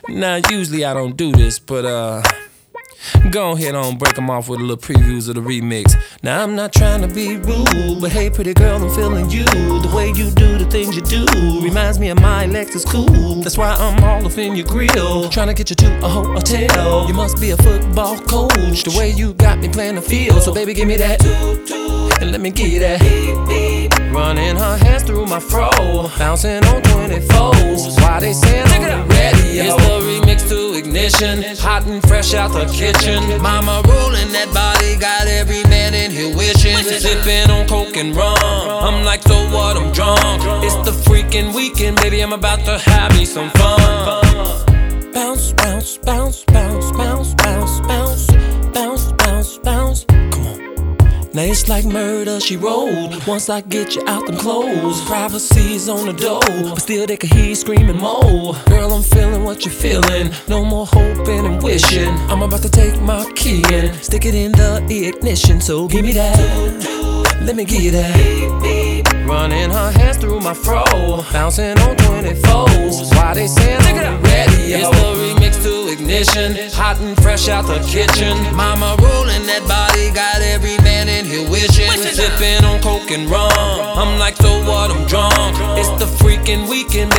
Now, usually I don't do this, but go ahead on, break them off with a little previews of the remix. Now I'm not trying to be rude, but hey pretty girl, I'm feeling you. The way you do the things you do reminds me of my Lexus coupe. That's why I'm all up in your grill, trying to get you to a hotel. You must be a football coach, the way you got me playing the field. So baby, give me that, and let me give you that. Running her hands through my fro, bouncing on 24s. Why they saying I'm ready? It's the remix to Ignition, hot and fresh out the kitchen. Mama rolling that body, got every man in here wishing. Sipping on coke and rum, I'm like, so what, I'm drunk. It's the freaking weekend, baby, I'm about to have me some fun. Bounce, bounce, bounce, bounce, bounce, bounce, bounce, bounce, bounce, bounce. Come on. Now it's like murder, she rolled. Once I get you out them clothes, privacy's on the door, but still they can hear you screaming more. Girl, I'm feeling what you're feeling, no more hoping and wishing. I'm about to take my key and stick it in the ignition. So give me that, let me give you that. Running her hands through my fro, bouncing on 24s. Why they saying I'm ready? It's the remix to Ignition, hot and fresh out the kitchen. Mama rolling that body, got every man in here wishing. Sipping on coke and rum, I'm like, so what, I'm drunk. It's the freaking weekend.